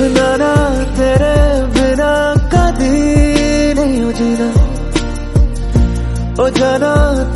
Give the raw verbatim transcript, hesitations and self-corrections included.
ना तेरे बिना कभी नहीं हो जीना, ओ जाना